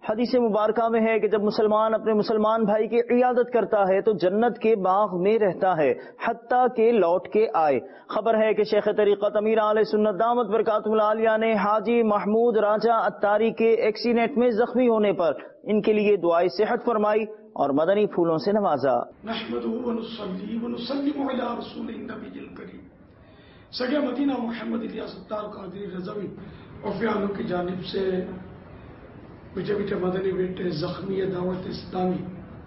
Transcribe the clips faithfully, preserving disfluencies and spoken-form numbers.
حدیث مبارکہ میں ہے کہ جب مسلمان اپنے مسلمان بھائی کی عیادت کرتا ہے تو جنت کے باغ میں رہتا ہے حتیٰ کہ لوٹ کے آئے۔ خبر ہے کہ شیخ طریقت امیر اہل سنت دامت برکاتہ العالیہ نے حاجی محمود راجہ اتاری کے ایکسیڈنٹ میں زخمی ہونے پر ان کے لیے دعائے صحت فرمائی اور مدنی پھولوں سے نوازا۔ نحمدہ ونصلی ونسلم علی رسول النبی الکریم سگے مدینہ محمد الیاس اتار قادری رضوی اور فیانوں کی جانب سے میٹھے میٹھے مدنی بیٹے زخمی دعوت اسلامی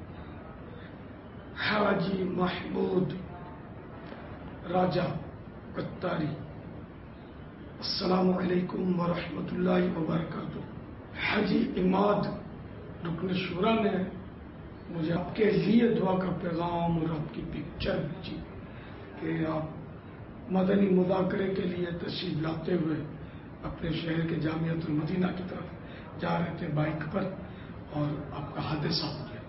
حاجی محمود راجہ اتاری، السلام علیکم ورحمۃ اللہ وبرکاتہ۔ حاجی اماد رکن شورا نے مجھے آپ کے لیے دعا کا پیغام اور آپ کی پکچر بھیجی کہ آپ مدنی مذاکرے کے لیے تشریف لاتے ہوئے اپنے شہر کے جامعۃ المدینہ کی طرف جا رہے تھے بائک پر اور آپ کا حادثہ ہو گیا۔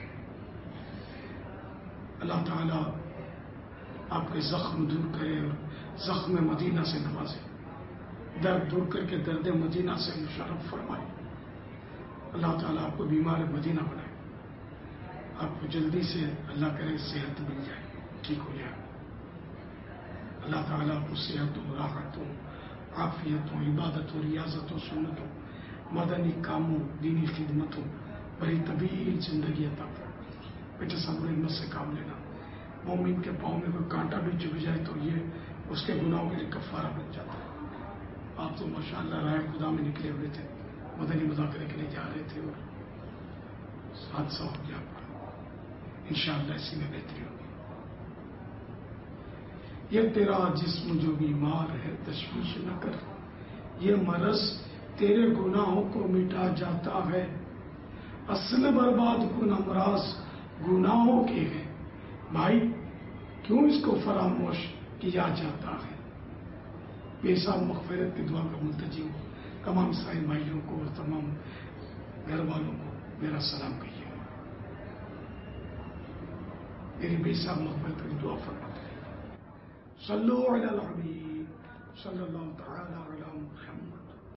اللہ تعالیٰ آپ کے زخم دور کرے اور زخم مدینہ سے نوازے، درد دور کر کے درد مدینہ سے مشرف فرمائے۔ اللہ تعالیٰ آپ کو بیمار مدینہ بنائے، آپ کو جلدی سے اللہ کرے صحت مل جائے، ٹھیک ہو جائے۔ اللہ تعالیٰ آپ کو صحتوں، راحتوں، عافیتوں، عبادتوں، ریاضتوں، سنتوں، مدنی کاموں، دینی خدمتوں، بڑی طویل زندگی عطا فرمائے۔ بیٹے صبر و ہمت سے کام لینا، مومن کے پاؤں میں کوئی کانٹا بھی چبھ جائے تو یہ اس کے گناہوں کے لیے کفارہ بن جاتا ہے۔ آپ تو ماشاءاللہ راہ خدا میں نکلے ہوئے تھے، مدنی مذاکرے کے لیے جا رہے تھے اور حادثہ ہو گیا آپ کا۔ انشاءاللہ اسی میں بہتری ہوگی۔ یہ تیرا جسم جو بیمار ہے تشویش نہ کر، یہ مرض تیرے گناہوں کو مٹا جاتا ہے، اصل برباد کن امراض گناہوں کے ہیں، بھائی کیوں اس کو فراموش کیا جاتا ہے؟ بے حساب مغفرت کی دعا کا ملتجی ہوں، تمام سائن بھائیوں کو اور تمام گھر والوں کو میرا سلام کہیے، میری بے حساب مغفرت کی دعا فرماتے ہیں۔ صلو علی الحبیب صلی اللہ تعالی علی محمد۔